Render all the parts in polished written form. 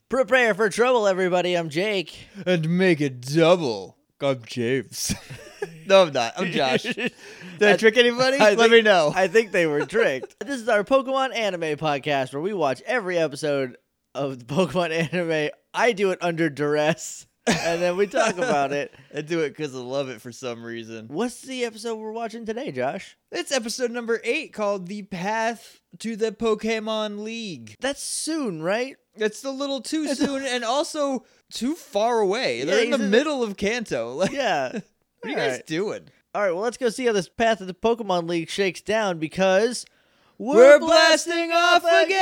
Prepare for trouble, everybody. I'm Jake. And make it double. I'm James. No, I'm not. I'm Josh. Did I trick anybody? Let me know. I think they were tricked. This is our Pokemon anime podcast where we watch every episode of the Pokemon anime. I do it under duress, and then we talk about it. I do it because I love it for some reason. What's the episode we're watching today, Josh? It's episode number 8 called The Path to the Pokemon League. That's soon, right? It's a little too soon and also too far away. Yeah, They're in the he's in middle of Kanto. Like, Yeah. what are you guys doing? All right, well, let's go see how this Path of the Pokemon League shakes down because We're blasting off again!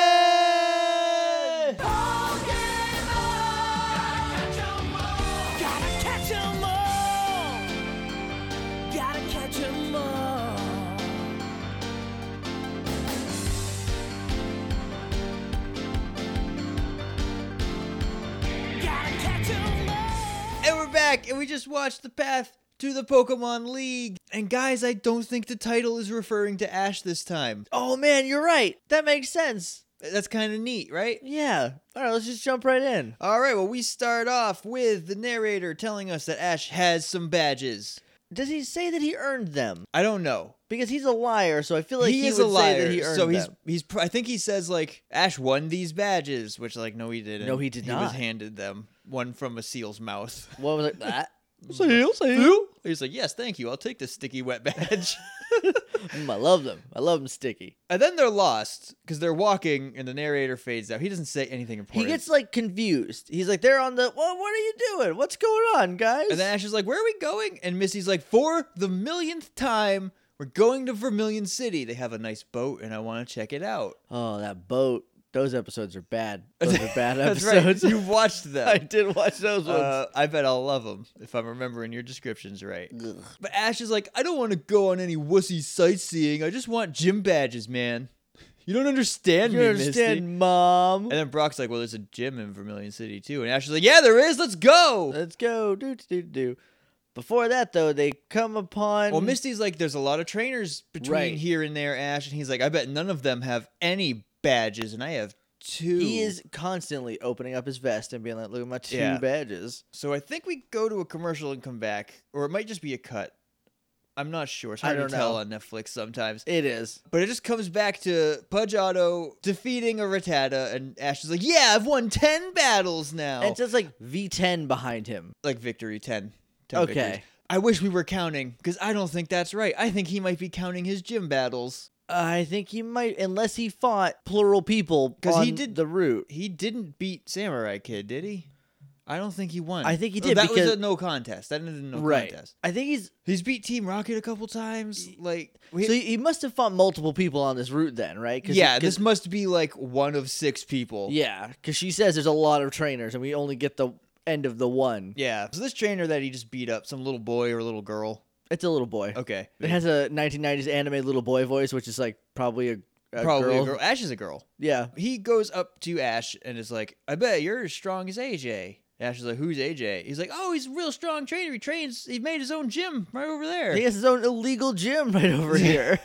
And we're back, and we just watched The Path to the Pokemon League. And guys, I don't think the title is referring to Ash this time. Oh, man, you're right. That makes sense. That's kind of neat, right? Yeah. All right, let's just jump right in. All right, well, we start off with the narrator telling us that Ash has some badges. Does he say that he earned them? I don't know. Because he's a liar, so I feel like he is would a liar, say that he earned so them. I think he says, like, Ash won these badges, which, like, no, he didn't. No, he did He was not. handed them. One from a seal's mouth. What was it? That? Seal? He's like, yes, thank you. I'll take the sticky wet badge. I love them. I love them sticky. And then they're lost because they're walking and the narrator fades out. He doesn't say anything He important. gets, like, confused. He's like, they're on the, well, what are you doing? What's going on, guys? And then Ash is like, where are we going? And Misty's like, for the millionth time, we're going to Vermilion City. They have a nice boat and I want to check it out. Oh, that boat. Those episodes are bad. Those are bad That's episodes. right. You watched them. I did watch those ones. I bet I'll love them if I'm remembering your descriptions right. Ugh. But Ash is like, I don't want to go on any wussy sightseeing. I just want gym badges, man. You don't understand You me, understand, Misty. Mom? And then Brock's like, well, there's a gym in Vermilion City, too. And Ash is like, yeah, there is. Let's go. Let's go. Do. Before that, though, they come upon... Well, Misty's like, there's a lot of trainers between Right. here and there, Ash. And he's like, I bet none of them have any badges, and I have 2. He is constantly opening up his vest and being like, look at my 2 Yeah. badges. So I think we go to a commercial and come back. Or it might just be a cut. I'm not sure. It's I hard to don't tell know. on Netflix sometimes. It is. But it just comes back to Pudge Otto defeating a Rattata, and Ash is like, yeah, I've won 10 battles now. And it says, like, V10 behind him. Like victory, 10. 10 Okay. victories. I wish we were counting, because I don't think that's right. I think he might be counting his gym battles. I think he might, unless he fought plural people 'Cause on he did- the route. He didn't beat Samurai Kid, did he? I don't think he won. I think he Oh, did, that was because- a no contest. That ended in no Right. contest. I think He's beat Team Rocket a couple times. Like, so he must have fought multiple people on this route then, right? yeah, this must be like one of 6 people. Yeah, because she says there's a lot of trainers, and we only get the end of the one. Yeah. So this trainer that he just beat up, some little boy or little girl. It's a little boy. Okay. It has a 1990s anime little boy voice, which is like probably a Probably girl. a girl. Ash is a girl. Yeah. He goes up to Ash and is like, I bet you're as strong as AJ. Ash is like, who's AJ? He's like, oh, he's a real strong trainer. He made his own gym right over there. He has his own illegal gym right over here.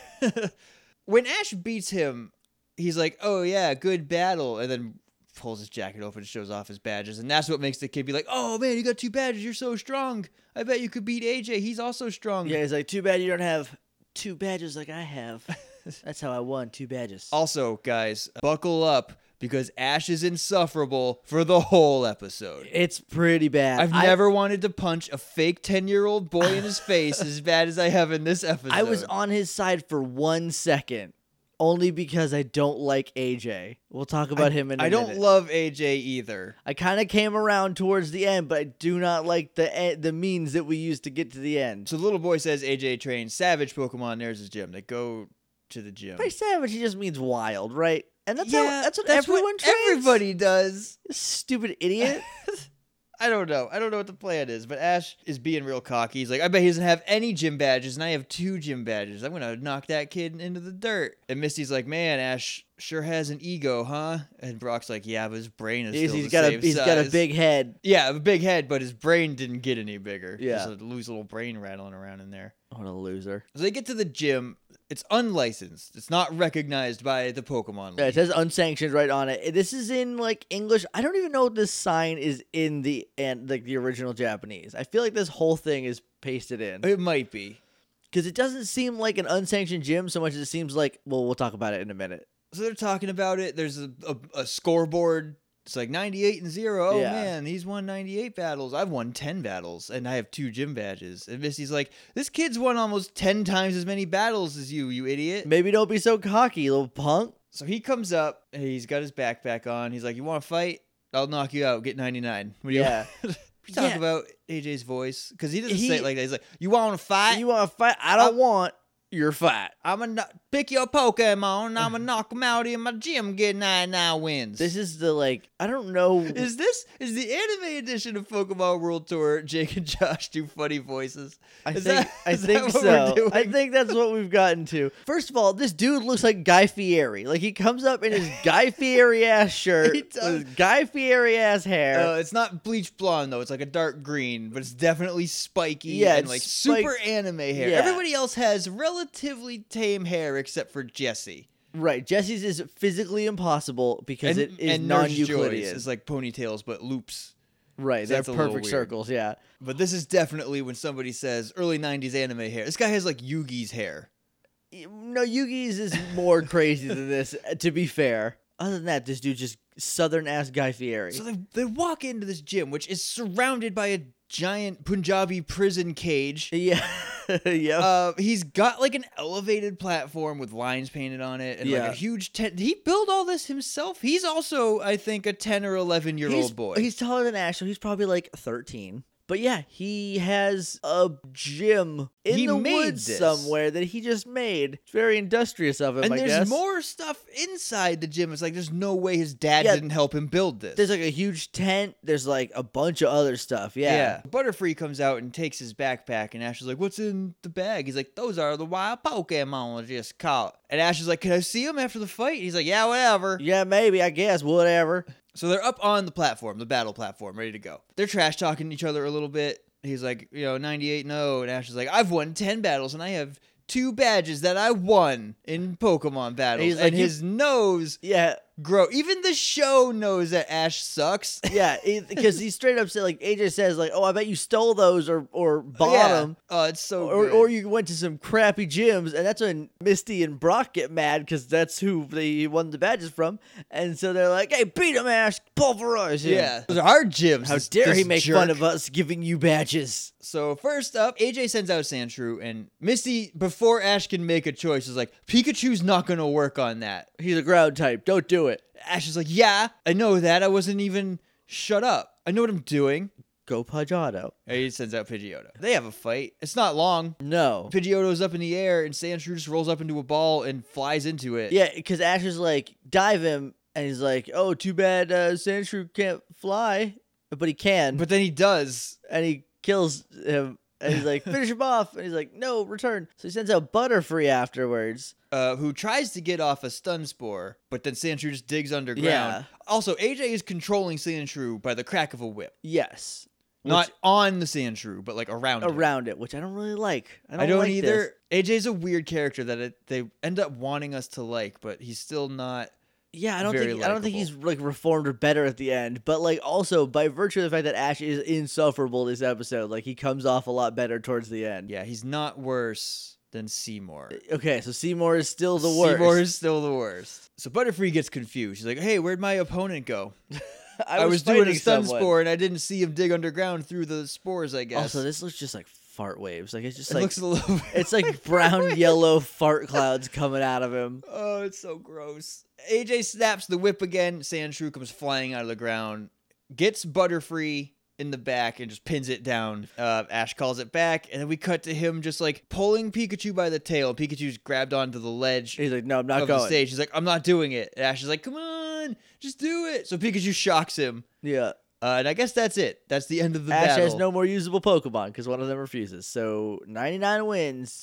When Ash beats him, he's like, oh yeah, good battle. And then pulls his jacket open and shows off his badges. And that's what makes the kid be like, oh man, you got 2 badges. You're so strong. I bet you could beat AJ. He's also strong. Yeah, he's like, too bad you don't have 2 badges like I have. That's how I won 2 badges. Also, guys, buckle up because Ash is insufferable for the whole episode. It's pretty bad. I've never wanted to punch a fake 10-year-old boy in his face as bad as I have in this episode. I was on his side for 1 second, only because I don't like AJ. We'll talk about him in a I minute. don't love AJ either. I kind of came around towards the end, but I do not like the means that we used to get to the end. So the little boy says AJ trains savage Pokemon. There's his gym. They go to the gym. By savage, he just means wild, right? And that's That's what everyone trains. everybody does. Stupid idiot. I don't know. I don't know what the plan is, but Ash is being real cocky. He's like, I bet he doesn't have any gym badges, and I have 2 gym badges. I'm going to knock that kid into the dirt. And Misty's like, man, Ash sure has an ego, huh? And Brock's like, yeah, but his brain is still He's the got same he's got a size." big head. Yeah, a big head, but his brain didn't get any bigger. Yeah. Just a loose little brain rattling around in there. What a loser. So they get to the gym. It's unlicensed. It's not recognized by the Pokemon Yeah, it League. says unsanctioned right on it. This is in like English. I don't even know if this sign is in the original Japanese. I feel like this whole thing is pasted in It might be. because it doesn't seem like an unsanctioned gym so much as it seems like. Well, we'll talk about it in a minute. So they're talking about it. There's a scoreboard. It's like 98-0. Oh, Yeah. man, he's won 98 battles. I've won 10 battles, and I have 2 gym badges. And Misty's like, this kid's won almost 10 times as many battles as you idiot. Maybe don't be so cocky, little punk. So he comes up. He's got his backpack on. He's like, you want to fight? I'll knock you out. Get 99. What do you Yeah. We talk Yeah. about AJ's voice because he doesn't say it like that. He's like, you want to fight? You want to fight? I don't want your fight. I'm gonna pick your Pokemon and I'm gonna knock him out in my gym, get 99 wins. This is the like. I don't know. Is the anime edition of Pokemon World Tour? Jake and Josh do funny voices. I Is think that what so. we're doing? I think that's what we've gotten to. First of all, this dude looks like Guy Fieri. Like he comes up in his Guy Fieri ass shirt He with does. his Guy Fieri ass hair. It's not bleached blonde though. It's like a dark green, but it's definitely spiky Yeah, and it's like spiked. super anime hair. Yeah. Everybody else has relatively tame hair except for Jessie. Right, Jesse's is physically impossible because it is and Nurse Joy's non-Euclidean. is like ponytails but loops. Right, So they're that's a little perfect weird. circles. Yeah, But this is definitely when somebody says early 90s anime hair. This guy has like Yugi's hair. no, Yugi's is more crazy than this. To be fair, other than that, this dude just southern ass Guy Fieri. So they walk into this gym, which is surrounded by a giant Punjabi prison cage. Yeah, yeah. He's got like an elevated platform with lines painted on it and like Yeah. a huge tent. Did he build all this himself? He's also, I think, a 10 or 11-year-old boy. He's taller than Ash, so he's probably like 13. But yeah, he has a gym in He the made woods this. somewhere that he just made. It's very industrious of him, and I there's guess. more stuff inside the gym. It's like there's no way his dad Yeah. didn't help him build this. There's like a huge tent. There's like a bunch of other stuff. Yeah. Butterfree comes out and takes his backpack, and Ash is like, "What's in the bag?" He's like, "Those are the wild Pokemon I just caught." And Ash is like, "Can I see him after the fight?" He's like, "Yeah, whatever." Yeah, maybe, I guess, whatever. So they're up on the platform, the battle platform, ready to go. They're trash talking each other a little bit. He's like, 98-0, and Ash is like, "I've won 10 battles, and I have 2 badges that I won in Pokemon battles." He's And like, his nose Yeah, grow. Even the show knows that Ash sucks. yeah, because he straight up said, like, AJ says, like, oh, I bet you stole those or bought Yeah. them. Oh, it's so Or, good. or you went to some crappy gyms, and that's when Misty and Brock get mad because that's who they won the badges from. And so they're like, hey, beat him, Ash, pulverize him. Yeah. Those are our gyms. How this- dare this he make jerk. fun of us giving you badges? So first up, AJ sends out Sandshrew, and Misty, before Ash can make a choice, is like, Pikachu's not going to work on that. He's a ground type. Don't do it. Ash is like, yeah, I know that. I wasn't even shut up. I know what I'm doing. Go Pidgeotto. And he sends out Pidgeotto. They have a fight. It's not long. No. Pidgeotto's up in the air, and Sandshrew just rolls up into a ball and flies into it. Yeah, because Ash is like, dive him, and he's like, oh, too bad Sandshrew can't fly, but he can. But then he does. And he kills him, and he's like, finish him off. And he's like, no, return. So he sends out Butterfree afterwards. Who tries to get off a stun spore, but then Sandshrew just digs underground. Yeah. Also, AJ is controlling Sandshrew by the crack of a whip. Yes. Not on the Sandshrew, but like around it. Around it, which I don't really like. I don't like either. this. AJ's a weird character that they end up wanting us to like, but he's still not. Yeah, I don't Very think he's like reformed or better at the end. But like also by virtue of the fact that Ash is insufferable this episode, like he comes off a lot better towards the end. Yeah, he's not worse than Seymour. Okay, so Seymour is still the worst. Seymour is still the worst. So Butterfree gets confused. She's like, "Hey, where'd my opponent go? I was doing a fighting stun someone. spore and I didn't see him dig underground through the spores. I guess." Also, this looks just like fart waves. Like it's just it like looks a little. it's like brown yellow fart clouds coming out of him. Oh, it's so gross. AJ snaps the whip again. Sandshrew comes flying out of the ground, gets Butterfree in the back, and just pins it down. Ash calls it back, and then we cut to him just like pulling Pikachu by the tail. Pikachu's grabbed onto the ledge He's like, no, I'm not of the going. stage. He's like, "I'm not doing it." And Ash is like, "Come on, just do it." So Pikachu shocks him. Yeah. And I guess that's it. That's the end of the Ash battle. has no more usable Pokemon because one of them refuses. So 99 wins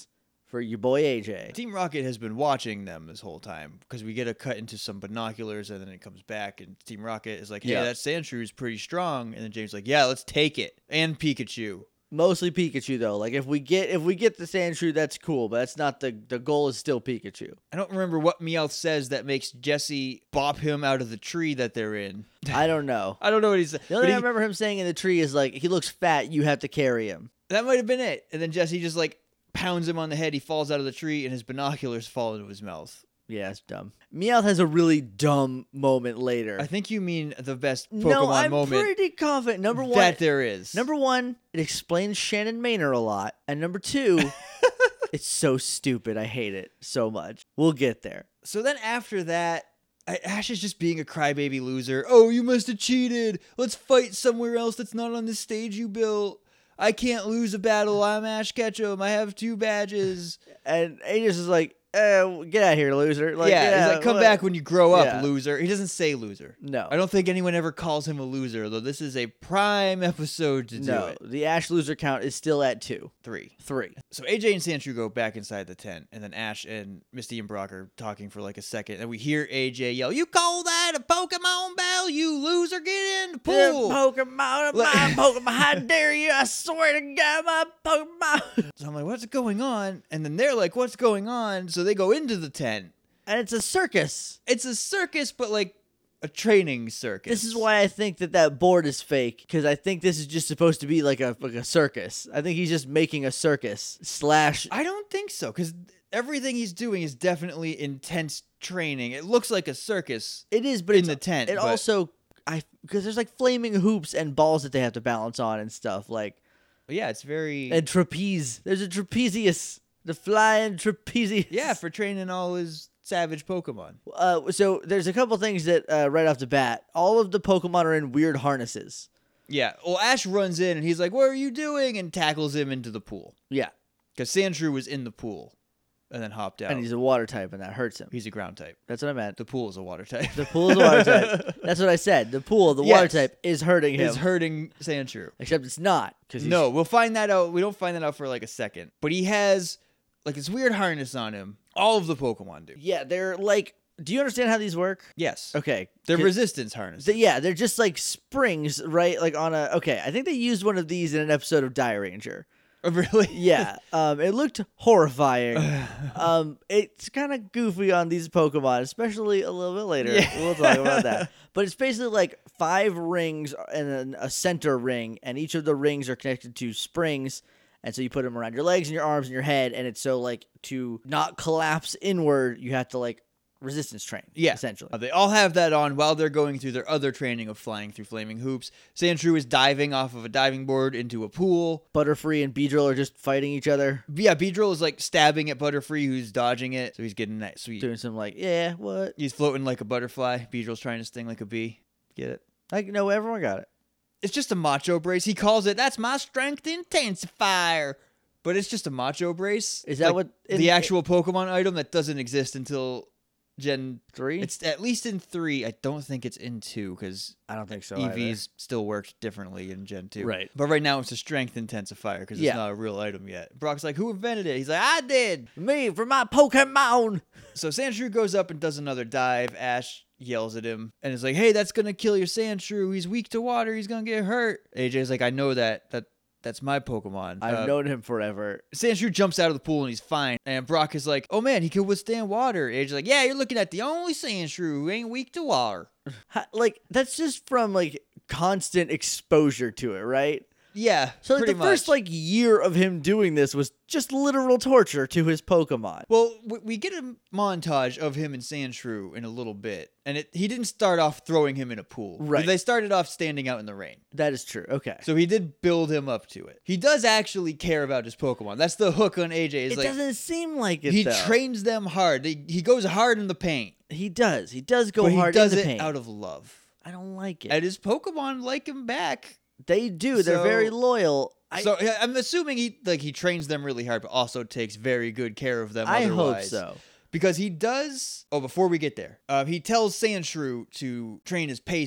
for your boy AJ. Team Rocket has been watching them this whole time because we get a cut into some binoculars and then it comes back and Team Rocket is like, hey, Yeah. that Sandshrew is pretty strong. And then James is like, yeah, let's take it. And Pikachu. Mostly Pikachu though. Like if we get the Sandshrew, that's cool, but that's not the goal. Is still Pikachu. I don't remember what Meowth says that makes Jesse bop him out of the tree that they're in. I don't know. I don't know what he said. The only thing I remember him saying in the tree is like, he looks fat, you have to carry him. That might have been it. And then Jesse just like pounds him on the head. He falls out of the tree and his binoculars fall into his mouth. Yeah, it's dumb. Meowth has a really dumb moment later. I think you mean the best Pokemon no, I'm moment pretty confident. Number one, that there is. Number one, it explains Shannon Maynor a lot. And number two, it's so stupid. I hate it so much. We'll get there. So then after that, Ash is just being a crybaby loser. Oh, you must have cheated. Let's fight somewhere else that's not on the stage you built. I can't lose a battle. I'm Ash Ketchum. I have 2 badges. And Aegis is like, get out of here, loser. Like, yeah, he's like, come back when you grow up, Yeah. loser. He doesn't say loser. No. I don't think anyone ever calls him a loser, though this is a prime episode to do No, it. the Ash loser count is still at 2. 3. 3. So AJ and Sandshrew go back inside the tent, and then Ash and Misty and Brock are talking for like a second, and we hear AJ yell, "You call that a Pokemon battle, you loser? Get in the pool!" Pokemon, my Pokemon, how dare you? I swear to God, my Pokemon. So I'm like, what's going on? And then they're like, what's going on? So they go into the tent. And it's a circus. It's a circus, but like a training circus. This is why I think that board is fake, because I think this is just supposed to be like a circus. I think he's just making a circus / I don't think so, because everything he's doing is definitely intense training. It looks like a circus. It is, but in it's, the tent, It but- also, because there's like flaming hoops and balls that they have to balance on and stuff, like, Yeah, it's very... and trapeze. There's a trapezius, the flying trapezius. Yeah, for training all his savage Pokemon. So there's a couple things that right off the bat, all of the Pokemon are in weird harnesses. Yeah, well, Ash runs in and he's like, what are you doing? And tackles him into the pool. Yeah, Because Sandshrew was in the pool and then hopped out. and he's a water type, and that hurts him. He's a ground type. That's what I meant. The pool is a water type. The pool is a water type. That's what I said. The pool, the water Yes. type, is hurting him. Is hurting Sandshrew. Except it's not. No, we'll find that out. We don't find that out for like a second. But he has like this weird harness on him. All of the Pokemon do. Yeah, they're like. Do you understand how these work? Yes. Okay. They're Can- resistance harness. Yeah, they're just like springs, right? Like on a. Okay, I think they used one of these in an episode of Die Ranger. Oh, really? Yeah, it looked horrifying. It's kind of goofy on these Pokemon, especially a little bit later. Yeah. We'll talk about that. But it's basically like 5 rings and then a center ring, and each of the rings are connected to springs. And so you put them around your legs and your arms and your head, and it's so like to not collapse inward, you have to like resistance train. Yeah. essentially. They all have that on while they're going through their other training of flying through flaming hoops. Sandshrew is diving off of a diving board into a pool. Butterfree and Beedrill are just fighting each other, Yeah, Beedrill is like stabbing at Butterfree, who's dodging it. So he's getting that sweet. doing some like, yeah, what? He's floating like a butterfly. Beedrill's trying to sting like a bee. Get it? Like, no, everyone got it. It's just a macho brace. He calls it, that's my strength intensifier. But it's just a macho brace. Is that Like what the actual Pokemon item that doesn't exist until Gen 3? It's at least in 3. I don't think it's in 2 because I don't think so. EVs still worked differently in Gen 2. Right. But right now it's a strength intensifier because Yeah. it's not a real item yet. Brock's like, who invented it? He's like, I did. Me for my Pokemon. So Sandshrew goes up and does another dive. Ash yells at him and is like, hey, that's going to kill your Sandshrew. He's weak to water. He's going to get hurt. AJ's like, I know that. That's my Pokemon. I've known him forever. Sandshrew jumps out of the pool and he's fine. And Brock is like, oh man, he can withstand water. AJ's like, yeah, you're looking at the only Sandshrew who ain't weak to water. Like, that's just from like constant exposure to it, right? Yeah, So like pretty the first much. like year of him doing this was just literal torture to his Pokemon. Well, we get a montage of him and Sandshrew in a little bit. And he didn't start off throwing him in a pool. Right. They started off standing out in the rain. That is true. Okay. So he did build him up to it. He does actually care about his Pokemon. That's the hook on AJ. Is It like doesn't seem like it. he though. trains them hard. He goes hard in the paint. He does. He does go But hard he does in the it paint. out of love. I don't like it. And his Pokemon like him back. They do. They're So- very loyal. So yeah, I'm assuming he trains them really hard, but also takes very good care of them. I hope otherwise. so. Because he does. Oh, before we get there, he tells Sandshrew to train his pacing,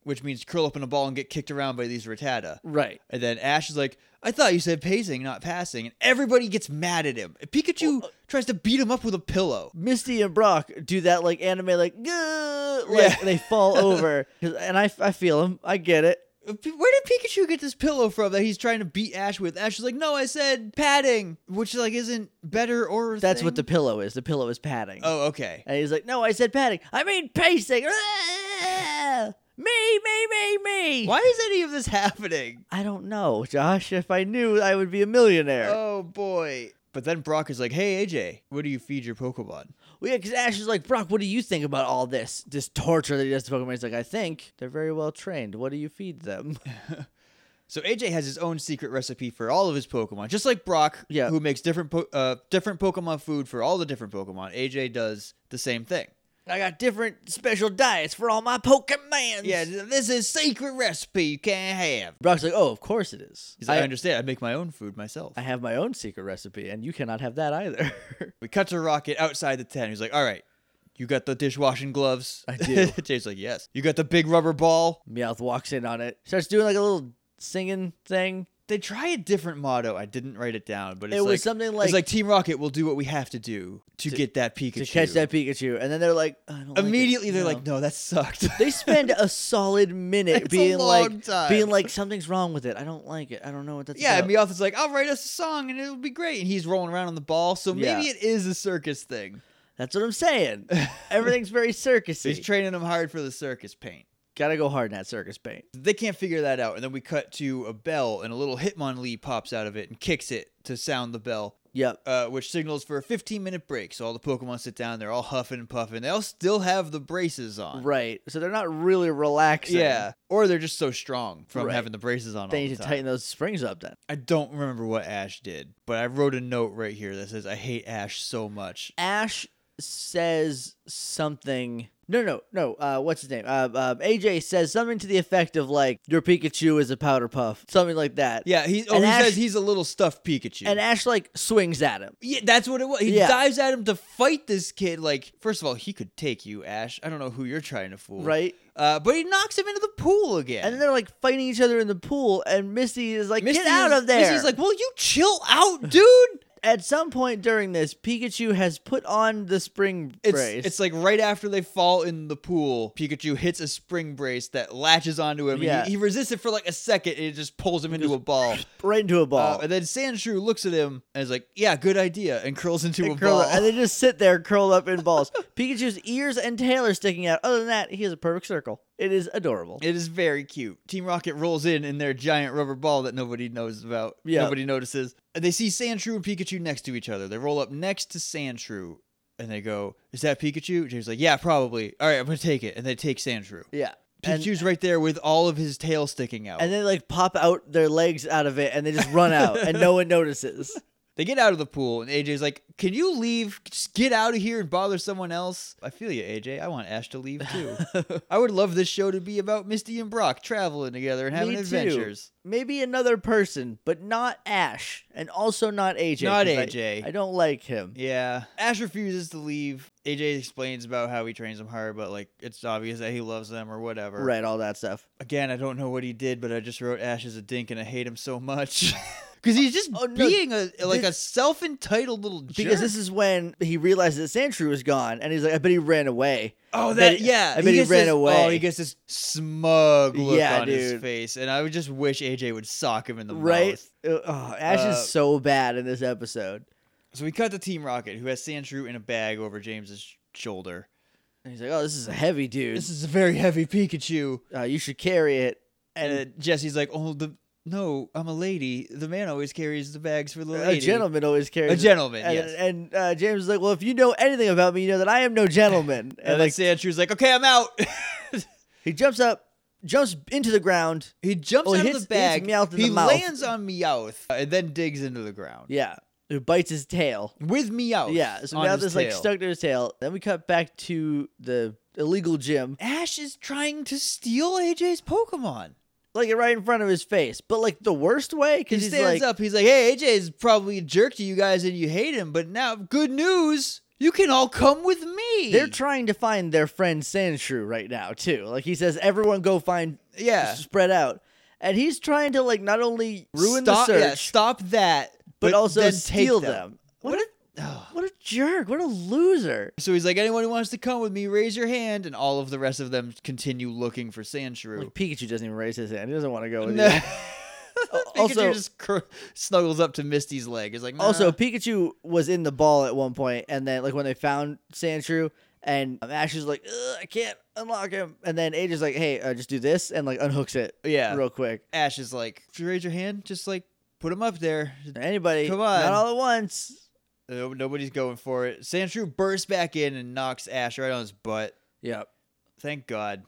which means curl up in a ball and get kicked around by these Rattata. Right. And then Ash is like, I thought you said pacing, not passing. And everybody gets mad at him. And Pikachu tries to beat him up with a pillow. Misty and Brock do that like anime like, "Gah!" like they fall over. And I feel him. I get it. Where did Pikachu get this pillow from that he's trying to beat Ash with? Ash is like, no, I said padding, which like isn't better or That's thing. what the pillow is. The pillow is padding. Oh, okay. And he's like, no, I said padding. I mean pacing. Ah! Me. Why is any of this happening? I don't know, Josh. If I knew, I would be a millionaire. Oh, boy. But then Brock is like, hey, AJ, what do you feed your Pokemon? Well, yeah, because Ash is like, Brock, what do you think about all this torture that he does to Pokemon? He's like, I think they're very well trained. What do you feed them? So AJ has his own secret recipe for all of his Pokemon. Just like Brock, Yeah. who makes different Pokemon food for all the different Pokemon, AJ does the same thing. I got different special diets for all my Pokemons. Yeah, this is secret recipe you can't have. Brock's like, oh, of course it is. He's like, I understand. I make my own food myself. I have my own secret recipe, and you cannot have that either. We cut to Rocket outside the tent. He's like, all right, you got the dishwashing gloves? I do. Jay's like, yes. You got the big rubber ball? Meowth walks in on it, starts doing like a little singing thing. They try a different motto. I didn't write it down, but it's It was like, something like, it's like Team Rocket will do what we have to do to get that Pikachu. to catch that Pikachu. And then they're like, I don't Immediately like it. they're No. like, no, that sucked. They spend a solid minute It's a being long time. being like, something's wrong with it. I don't like it. I don't know what that's Yeah, about. and Meowth is like, I'll write us a song and it'll be great. And he's rolling around on the ball, so maybe Yeah. it is a circus thing. That's what I'm saying. Everything's very circusy. He's training him hard for the circus paint. Gotta go hard in that circus paint. They can't figure that out, and then we cut to a bell, and a little Hitmonlee pops out of it and kicks it to sound the bell, Yep. which signals for a 15-minute break. So all the Pokemon sit down, they're all huffing and puffing. They all still have the braces on. Right. So they're not really relaxing. Yeah, or they're just so strong from Right. having the braces on They all need the to time. tighten those springs up then. I don't remember what Ash did, but I wrote a note right here that says, I hate Ash so much. Ash says something. No. What's his name? AJ says something to the effect of like, "Your Pikachu is a powder puff," something like that. Yeah, he And Ash- says he's a little stuffed Pikachu. And Ash like swings at him. Yeah, that's what it was. He Yeah. dives at him to fight this kid. Like, first of all, he could take you, Ash. I don't know who you're trying to fool. Right. But he knocks him into the pool again. And then they're like fighting each other in the pool, and Misty is like, Misty "Get out is- of there!" Misty's like, will you chill out, dude? At some point during this, Pikachu has put on the spring brace. It's like right after they fall in the pool, Pikachu hits a spring brace that latches onto him. Yeah. And he resists it for like a second, and it just pulls him into a ball. right into a ball. And then Sandshrew looks at him and is like, yeah, good idea, and curls into a And curl ball. up- and they just sit there curled up in balls. Pikachu's ears and tail are sticking out. Other than that, he has a perfect circle. It is adorable. It is very cute. Team Rocket rolls in their giant rubber ball that nobody knows about. Yeah. Nobody notices. And they see Sandshrew and Pikachu next to each other. They roll up next to Sandshrew and they go, is that Pikachu? Jay's like, yeah, probably. All right, I'm going to take it. And they take Sandshrew. Yeah. And, Pikachu's right there with all of his tail sticking out. and they like pop out their legs out of it and they just run out and no one notices. They get out of the pool and AJ's like, can you leave? Just get out of here and bother someone else. I feel you, AJ. I want Ash to leave too. I would love this show to be about Misty and Brock traveling together and having Me too. adventures. Maybe another person, but not Ash, and also not AJ. Not 'cause AJ. I don't like him. Yeah. Ash refuses to leave. AJ explains about how he trains them hard, but like it's obvious that he loves them or whatever. Right, all that stuff. Again, I don't know what he did, but I just wrote Ash is a dink and I hate him so much. Because he's just Oh, no, being a self-entitled little jerk. Because this is when he realizes that Sandshrew was gone, and he's like, I bet he ran away. Oh, I that bet- yeah. I bet he gets ran this- away. Oh, he gets this smug look Yeah, on his dude. face, and I would just wish AJ would sock him in the Right? mouth. Oh, Ash is so bad in this episode. So we cut to Team Rocket, who has Sandshrew in a bag over James's shoulder. And he's like, oh, this is a heavy dude. This is a very heavy Pikachu. You should carry it. And Jesse's like, no, I'm a lady. The man always carries the bags for the lady. A gentleman always carries A it. gentleman, And, yes. and James is like, well, if you know anything about me, you know that I am no gentleman. And like Sandshrews like, okay, I'm out. He jumps up, jumps into the ground. He jumps Oh, out hits- of the bag. hits Meowth in He the mouth. lands on Meowth and then digs into the ground. Yeah. Who bites his tail. With Meowth. Yeah. So on Meowth his is like tail. stuck to his tail. Then we cut back to the illegal gym. Ash is trying to steal AJ's Pokemon. Like right in front of his face. But like the worst way. He Because he's stands like, up. He's like, hey, AJ is probably a jerk to you guys and you hate him. But now, good news. You can all come with me. They're trying to find their friend Sandshrew right now, too. Like, he says, everyone go find, spread out. And he's trying to, like, not only ruin the search. Yeah, stop that. But also then steal take them. What a jerk. What a loser. So he's like, anyone who wants to come with me, raise your hand. And all of the rest of them continue looking for Sandshrew. Like, Pikachu doesn't even raise his hand. He doesn't want to go with No. you. Pikachu just snuggles up to Misty's leg. He's like, nah. Also, Pikachu was in the ball at one point, and then like when they found Sandshrew, and Ash is like, I can't unlock him, and then AJ's like, hey, just do this, and like unhooks it, real quick. Ash is like, if you raise your hand, just like put him up there. Anybody, come on, not all at once. Nobody's going for it. Sandshrew bursts back in and knocks Ash right on his butt. Yep. Thank God.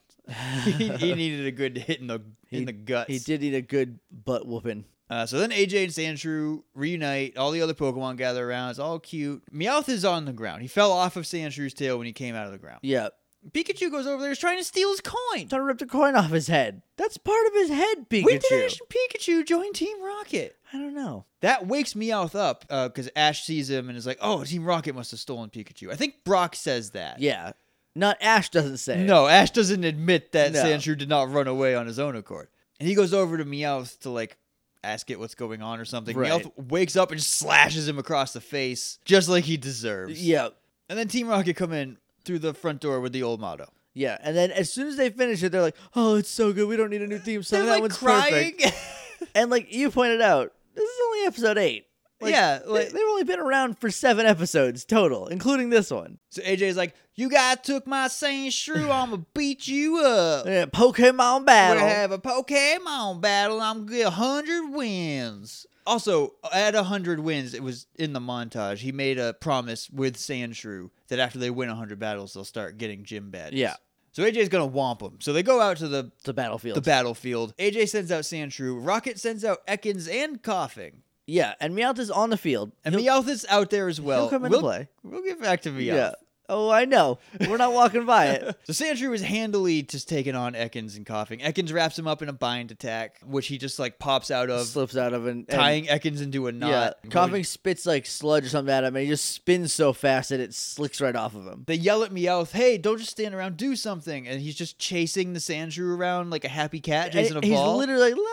he needed a good hit in the guts. He did need a good butt whooping. So then AJ and Sandshrew reunite. All the other Pokemon gather around. It's all cute. Meowth is on the ground. He fell off of Sandshrew's tail when he came out of the ground. Yep. Pikachu goes over there. He's trying to steal his coin. Trying to rip the coin off his head. That's part of his head, Pikachu. When did Ash and Pikachu join Team Rocket? I don't know. That wakes Meowth up because Ash sees him and is like, oh, Team Rocket must have stolen Pikachu. I think Brock says that. Yeah. Not Ash doesn't say it. No, Ash doesn't admit that No. Sandshrew did not run away on his own accord. And he goes over to Meowth to like ask it what's going on or something. Right. Meowth wakes up and just slashes him across the face, just like he deserves. Yep. And then Team Rocket come in through the front door with the old motto. Yeah, and then as soon as they finish it, they're like, "Oh, it's so good. We don't need a new theme song. They're That like one's crying. perfect." And like you pointed out, this is only episode 8. Like, yeah, like, they've only been around for 7 episodes total, including this one. so AJ's like, "You guys took my Sandshrew. I'ma beat you up. Yeah, Pokemon We're battle. gonna have a Pokemon battle. I'm gonna get 100 wins." Also, at 100 wins, it was in the montage. He made a promise with Sandshrew that after they win 100 battles, they'll start getting gym badges. Yeah. So AJ's gonna whomp him. So they go out to the battlefield. battlefield. AJ sends out Sandshrew. Rocket sends out Ekans and Coughing. Yeah, and Meowth is on the field. And Meowth is out there as well. He'll come into play. We'll get back to Meowth. Yeah. Oh, I know. We're not walking by it. So Sandshrew is handily just taking on Ekans and Coughing. Ekans wraps him up in a bind attack, which he just like pops out of, Slips out of and tying Ekans into a knot. Yeah, Coughing spits like sludge or something at him, and he just spins so fast that it slicks right off of him. They yell at Meowth, "Hey, don't just stand around, do something!" And he's just chasing the Sandshrew around like a happy cat chasing a He's ball. literally like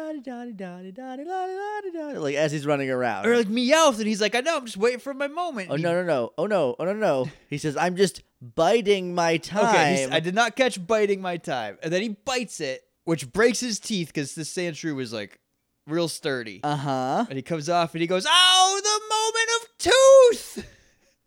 la-di-da-di-da-di-da-di-da-di-da-di-da-di, like as he's running around. Or like Meowth, and he's like, "I know, I'm just waiting for my moment." Oh no! Oh no! He says, "I'm just biding my time." Okay, I did not catch biting my time. And then he bites it, which breaks his teeth because this Sandshrew was like real sturdy. Uh-huh. And he comes off and he goes, "Oh, the moment of tooth!"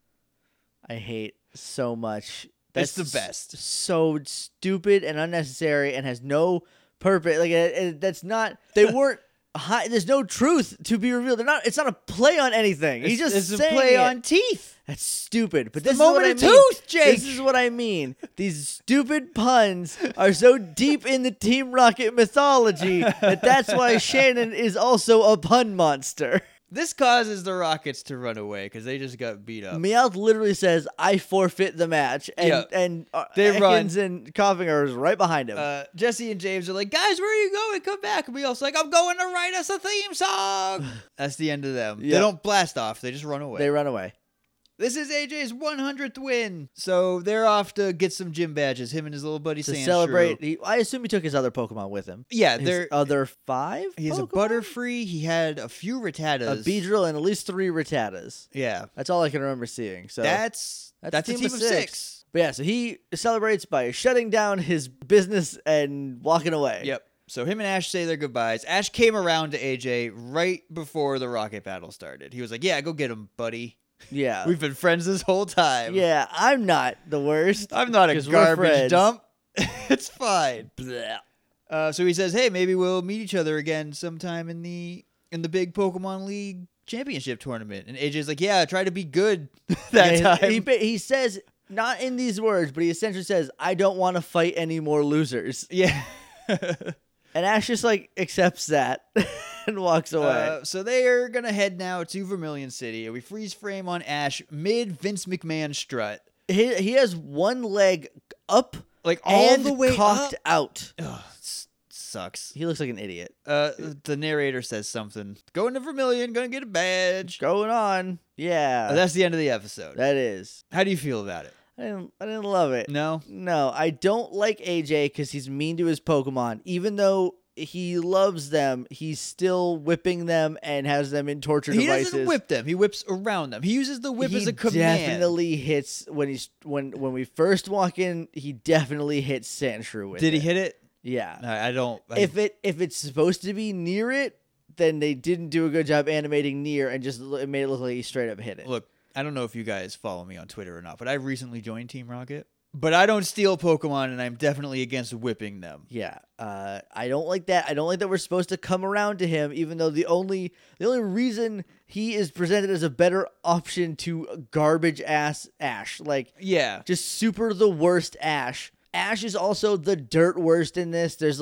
I hate so much. That's the best. So stupid and unnecessary and has no purpose. Like that's not. They weren't. There's no truth to be revealed. It's not a play on anything. He's just it's a saying play it. on teeth. That's stupid. But The this is what moment I of mean. tooth, Jake. This is what I mean. These stupid puns are so deep in the Team Rocket mythology that's why Shannon is also a pun monster. This causes the Rockets to run away because they just got beat up. Meowth literally says, "I forfeit the match," and They Ekans and Coughing are right behind him. Jesse and James are like, "Guys, where are you going? Come back!" And Meowth's like, "I'm going to write us a theme song." That's the end of them. Yep. They don't blast off; they just run away. They run away. This is AJ's 100th win. So they're off to get some gym badges, him and his little buddy To Sandshrew. celebrate, I assume he took his other Pokemon with him. Yeah, His they're other 5 he has a Pokemon? Butterfree, he had a few a Rattatas. Beedrill, and at least 3 Rattatas. Yeah. That's all I can remember seeing. So That's a team of 6. But yeah, so he celebrates by shutting down his business and walking away. Yep. So him and Ash say their goodbyes. Ash came around to AJ right before the Rocket battle started. He was like, "Yeah, go get him, buddy. Yeah. We've been friends this whole time." Yeah, I'm not the worst. I'm not a 'cause we're garbage friends. dump. It's fine. Blech. So he says, "Hey, maybe we'll meet each other again sometime in the big Pokemon League championship tournament." And AJ's like, "Yeah, try to be good that Yeah, time." He says, not in these words, but he essentially says, "I don't want to fight any more losers." Yeah. And Ash just like accepts that and walks away. So they are gonna head now to Vermilion City, and we freeze frame on Ash mid Vince McMahon strut, He has one leg up like all and the way cocked up. out. Ugh, sucks. He looks like an idiot. The narrator says something. Going to Vermilion, gonna get a badge. Going on. Yeah. That's the end of the episode. That is. How do you feel about it? I didn't love it. No? No, I don't like AJ because he's mean to his Pokemon. Even though he loves them, he's still whipping them and has them in torture devices. He doesn't whip them. He whips around them. He uses the whip as a command. He definitely hits when we first walk in. He definitely hits Sandshrew with it. Did he hit it? Yeah. I don't. If it's supposed to be near it, then they didn't do a good job animating near and just it made it look like he straight up hit it. Look, I don't know if you guys follow me on Twitter or not, but I recently joined Team Rocket. But I don't steal Pokemon, and I'm definitely against whipping them. Yeah, I don't like that. I don't like that we're supposed to come around to him, even though the only reason he is presented as a better option to garbage ass Ash, like Yeah. just super the worst Ash. Ash is also the dirt worst in this. There's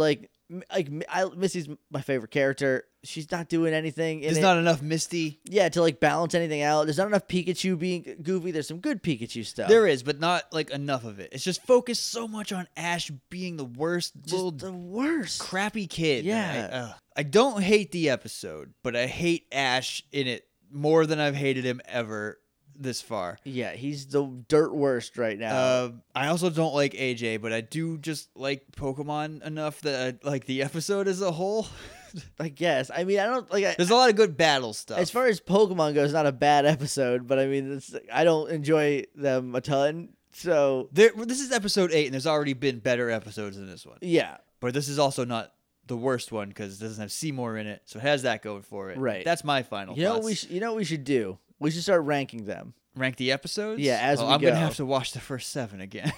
Missy's my favorite character. She's not doing anything. There's not enough Misty. Yeah, to balance anything out. There's not enough Pikachu being goofy. There's some good Pikachu stuff. There is, but not enough of it. It's just focused so much on Ash being the worst, just the worst, crappy kid. Yeah. I don't hate the episode, but I hate Ash in it more than I've hated him ever this far. Yeah, he's the dirt worst right now. I also don't like AJ, but I do just like Pokemon enough that I like the episode as a whole. I guess. I mean, I don't like. There's a lot of good battle stuff. As far as Pokemon goes, not a bad episode, but I mean, I don't enjoy them a ton. So this is episode 8, and there's already been better episodes than this one. Yeah, but this is also not the worst one because it doesn't have Seymour in it, so it has that going for it. Right. That's my final thoughts. You know what we should do? We should start ranking them. Rank the episodes? Yeah, as we I'm go. going to have to watch the first 7 again.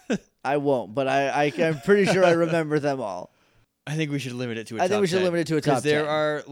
I won't, but I'm pretty sure I remember them all. I think we should limit it to a top 10. I think we should limit it to a top 10. Because there are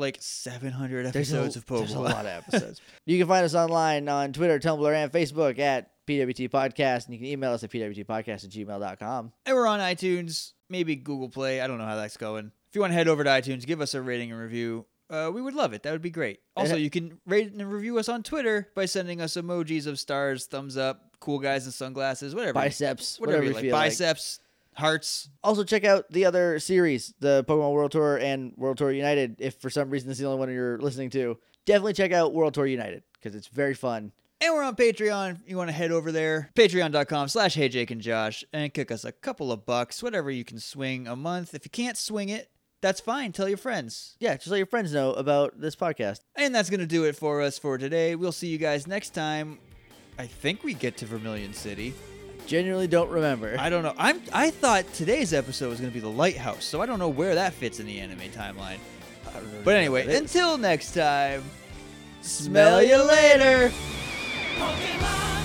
700 episodes of Pokemon. There's a lot of episodes. You can find us online on Twitter, Tumblr, and Facebook at PWT Podcast, and you can email us at pwtpodcast@gmail.com. And we're on iTunes, maybe Google Play. I don't know how that's going. If you want to head over to iTunes, give us a rating and review. We would love it. That would be great. Also, you can rate and review us on Twitter by sending us emojis of stars, thumbs up, cool guys in sunglasses, whatever. Biceps. Whatever you like. feel Biceps. Hearts. Also, check out the other series, the Pokemon World Tour and World Tour United. If for some reason this is the only one you're listening to, definitely check out World Tour United because it's very fun. And we're on Patreon. You want to head over there, patreon.com/HeyJakeandJosh, and kick us a couple of bucks, whatever you can swing a month. If you can't swing it, that's fine. Tell your friends. Yeah, just let your friends know about this podcast. And that's going to do it for us for today. We'll see you guys next time. I think we get to Vermilion City. Genuinely don't remember. I don't know. I thought today's episode was going to be the lighthouse, so I don't know where that fits in the anime timeline. I don't know. But anyway, until next time, smell you later. Pokemon!